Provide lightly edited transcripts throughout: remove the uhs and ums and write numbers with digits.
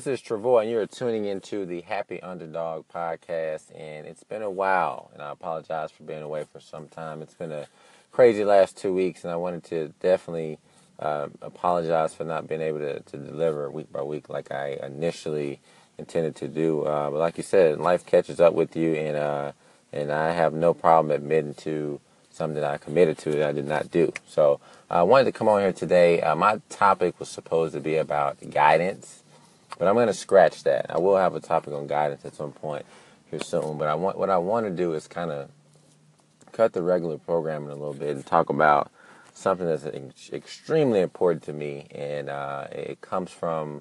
this is Trevor, and you're tuning into the Happy Underdog podcast. And it's been a while, and I apologize for being away for some time. It's been a crazy last 2 weeks, and I wanted to definitely apologize for not being able to deliver week by week like I initially intended to do. But like you said, life catches up with you, and I have no problem admitting to something that I committed to that I did not do. So I wanted to come on here today. My topic was supposed to be about guidance, but I'm going to scratch that. I will have a topic on guidance at some point here soon. But what I want to do is kind of cut the regular programming a little bit and talk about something that's extremely important to me, and it comes from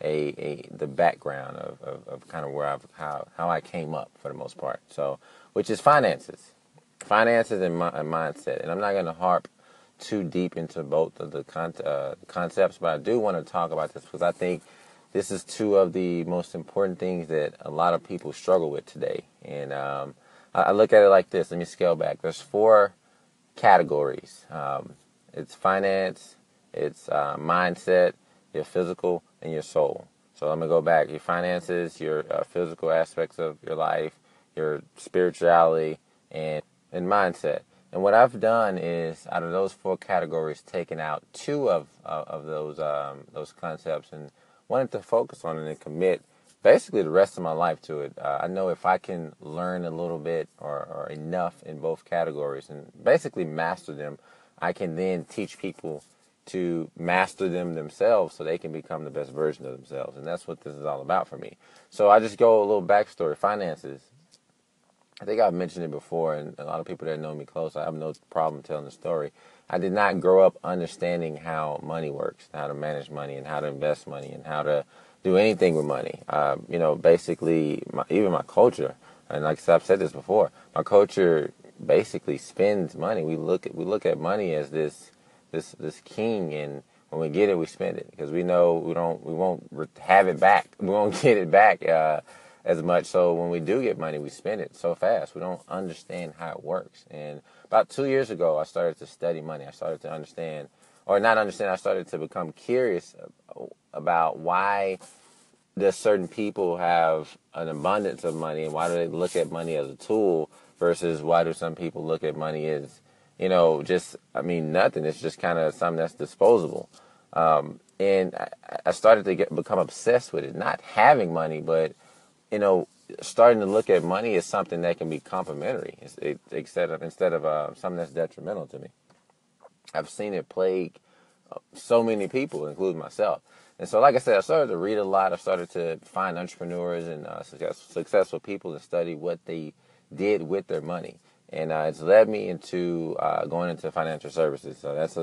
the background of kind of where how I came up for the most part. So, which is finances and mindset. And I'm not going to harp too deep into both of the concepts, but I do want to talk about this because I think this is two of the most important things that a lot of people struggle with today. And I look at it like this. Let me scale back. There's four categories. It's finance, it's mindset, your physical, and your soul. So I'm going to go back. Your finances, your physical aspects of your life, your spirituality, and mindset. And what I've done is, out of those four categories, taken out two of those concepts and wanted to focus on it and commit basically the rest of my life to it. I know if I can learn a little bit or enough in both categories and basically master them, I can then teach people to master them themselves so they can become the best version of themselves. And that's what this is all about for me. So I just go a little backstory. Finances. I think I've mentioned it before, and a lot of people that know me close, I have no problem telling the story. I did not grow up understanding how money works, how to manage money, and how to invest money, and how to do anything with money. Basically, even my culture, and like I said, I've said this before, my culture basically spends money. We look at money as this king, and when we get it, we spend it because we know we won't have it back. We won't get it back as much. So when we do get money, we spend it so fast. We don't understand how it works. And about 2 years ago, I started to study money. I started to understand, or not understand, I started to become curious about why does certain people have an abundance of money, and why do they look at money as a tool versus why do some people look at money as, nothing. It's just kind of something that's disposable. And I started to become obsessed with it, not having money, but starting to look at money as something that can be complementary instead of something that's detrimental to me. I've seen it plague so many people, including myself. And so, like I said, I started to read a lot. I started to find entrepreneurs and successful people and study what they did with their money. And it's led me into going into financial services. So that's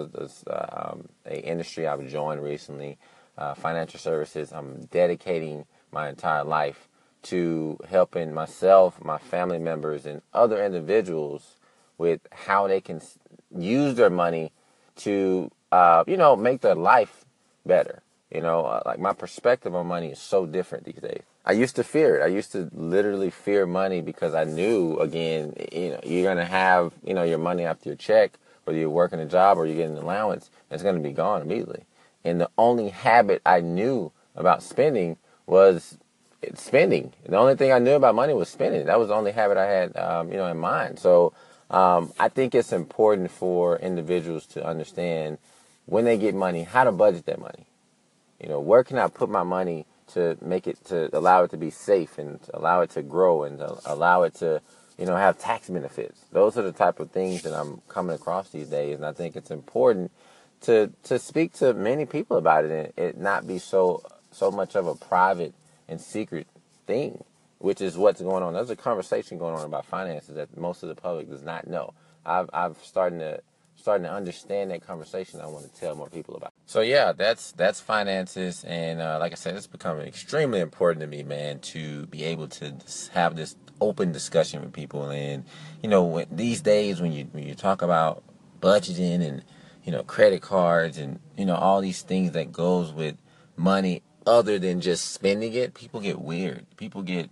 a industry I've joined recently, financial services. I'm dedicating my entire life to helping myself, my family members, and other individuals with how they can use their money to, make their life better. Like my perspective on money is so different these days. I used to fear it. I used to literally fear money because I knew, again, you're going to have, your money after your check, whether you're working a job or you're getting an allowance, it's going to be gone immediately. And the only habit I knew about spending was spending. The only thing I knew about money was spending. That was the only habit I had, in mind. So I think it's important for individuals to understand when they get money, how to budget that money. Where can I put my money to allow it to be safe and to allow it to grow and to allow it to, have tax benefits. Those are the type of things that I'm coming across these days. And I think it's important to speak to many people about it and it not be so much of a private and secret thing, which is what's going on. There's a conversation going on about finances that most of the public does not know. I've starting to understand that conversation. I want to tell more people about. So yeah, that's finances, and like I said, it's becoming extremely important to me, man, to be able to have this open discussion with people. And these days when you talk about budgeting and credit cards and all these things that goes with money other than just spending it, people get weird. People get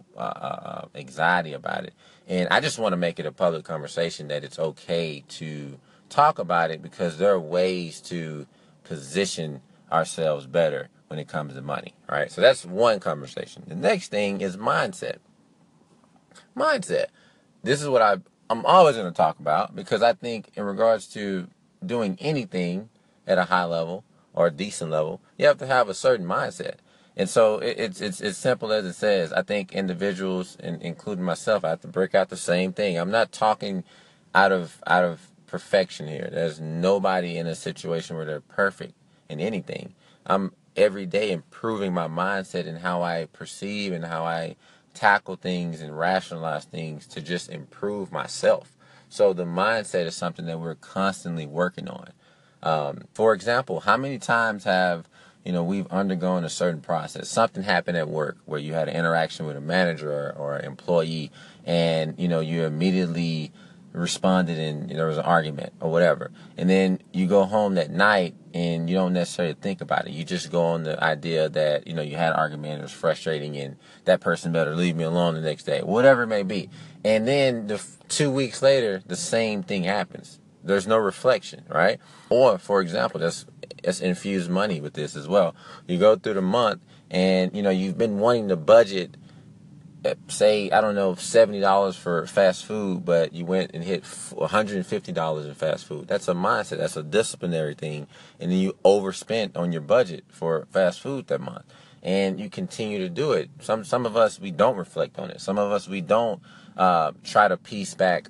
anxiety about it, and I just want to make it a public conversation that it's okay to talk about it because there are ways to position ourselves better when it comes to money, right? So that's one conversation. The next thing is mindset. Mindset. This is what I'm always going to talk about, because I think in regards to doing anything at a high level or a decent level, you have to have a certain mindset. And so it's as simple as it says. I think individuals, including myself, I have to break out the same thing. I'm not talking out of perfection here. There's nobody in a situation where they're perfect in anything. I'm every day improving my mindset and how I perceive and how I tackle things and rationalize things to just improve myself. So the mindset is something that we're constantly working on. For example, how many times have we've undergone a certain process? Something happened at work where you had an interaction with a manager or an employee, and you immediately responded and there was an argument or whatever. And then you go home that night and you don't necessarily think about it. You just go on the idea that, you had an argument, it was frustrating, and that person better leave me alone the next day, whatever it may be. And then 2 weeks later, the same thing happens. There's no reflection, right? Or, for example, let's infuse money with this as well. You go through the month and, you've been wanting to budget, say, I don't know, $70 for fast food, but you went and hit $150 in fast food. That's a mindset. That's a disciplinary thing. And then you overspent on your budget for fast food that month. And you continue to do it. Some of us, we don't reflect on it. Some of us, we don't try to piece back,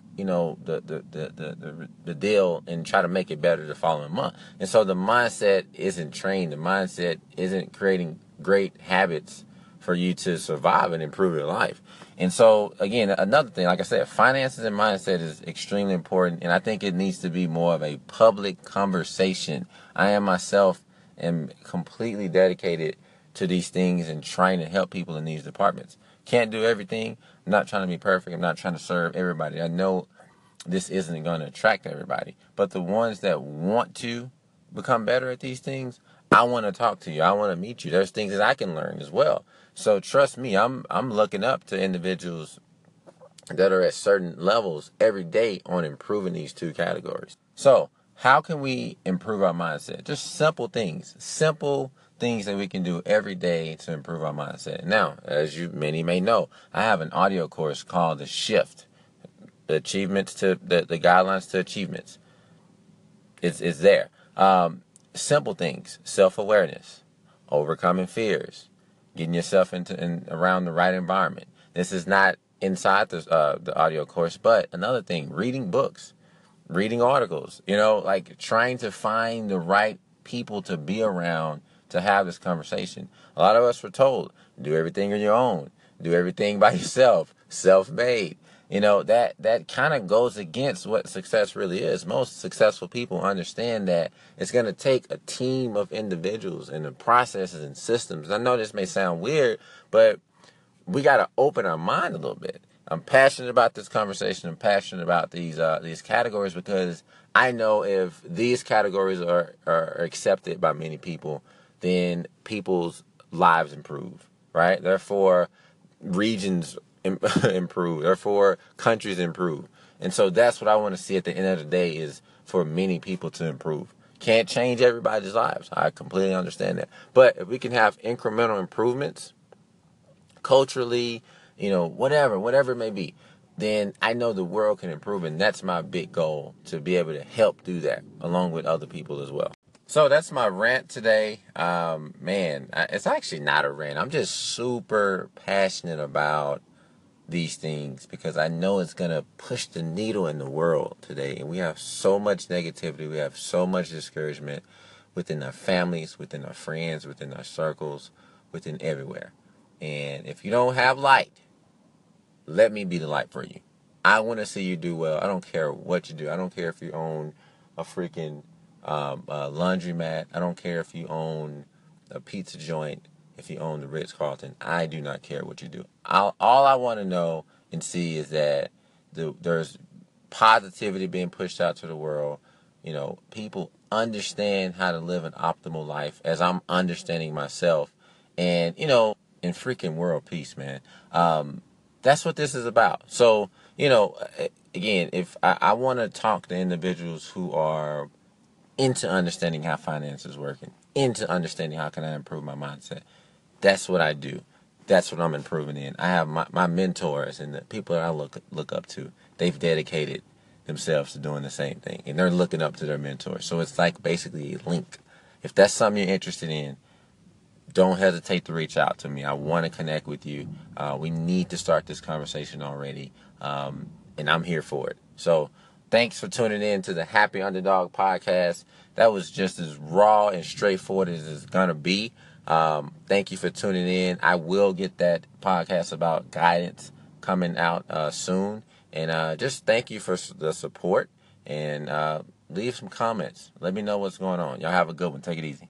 the deal and try to make it better the following month. And so the mindset isn't trained. The mindset isn't creating great habits for you to survive and improve your life. And so, again, another thing, like I said, finances and mindset is extremely important, and I think it needs to be more of a public conversation. I myself am completely dedicated to these things and trying to help people in these departments. Can't do everything. I'm not trying to be perfect. I'm not trying to serve everybody. I know this isn't going to attract everybody, but the ones that want to become better at these things, I want to talk to you. I want to meet you. There's things that I can learn as well. So trust me, I'm looking up to individuals that are at certain levels every day on improving these two categories. So how can we improve our mindset? Just simple things that we can do every day to improve our mindset. Now, as many may know, I have an audio course called The Shift, the guidelines to achievements. It's there. Simple things, self-awareness, overcoming fears, getting yourself around the right environment. This is not inside the audio course, but another thing, reading books, reading articles, like trying to find the right people to be around to have this conversation. A lot of us were told, do everything on your own, do everything by yourself, self-made. That kind of goes against what success really is. Most successful people understand that it's going to take a team of individuals and the processes and systems. I know this may sound weird, but we got to open our mind a little bit. I'm passionate about this conversation. I'm passionate about these categories because I know if these categories are accepted by many people, then people's lives improve, right? Therefore, regions improve. Therefore, countries improve. And so that's what I want to see at the end of the day, is for many people to improve. Can't change everybody's lives. I completely understand that. But if we can have incremental improvements culturally, whatever it may be, then I know the world can improve. And that's my big goal, to be able to help do that along with other people as well. So that's my rant today. It's actually not a rant. I'm just super passionate about these things because I know it's going to push the needle in the world today. And we have so much negativity. We have so much discouragement within our families, within our friends, within our circles, within everywhere. And if you don't have light, let me be the light for you. I want to see you do well. I don't care what you do. I don't care if you own a freaking laundromat. I don't care if you own a pizza joint, if you own the Ritz-Carlton. I do not care what you do. All I want to know and see is that there's positivity being pushed out to the world. People understand how to live an optimal life as I'm understanding myself. And, in freaking world peace, man. That's what this is about. So, again, if I want to talk to individuals who are into understanding how finance is working. into understanding how can I improve my mindset. That's what I do. That's what I'm improving in. I have my mentors and the people that I look up to. They've dedicated themselves to doing the same thing, and they're looking up to their mentors. So it's like basically a link. If that's something you're interested in, don't hesitate to reach out to me. I want to connect with you. We need to start this conversation already, and I'm here for it. So thanks for tuning in to the Happy Underdog podcast. That was just as raw and straightforward as it's going to be. Thank you for tuning in. I will get that podcast about guidance coming out soon. And just thank you for the support. And leave some comments. Let me know what's going on. Y'all have a good one. Take it easy.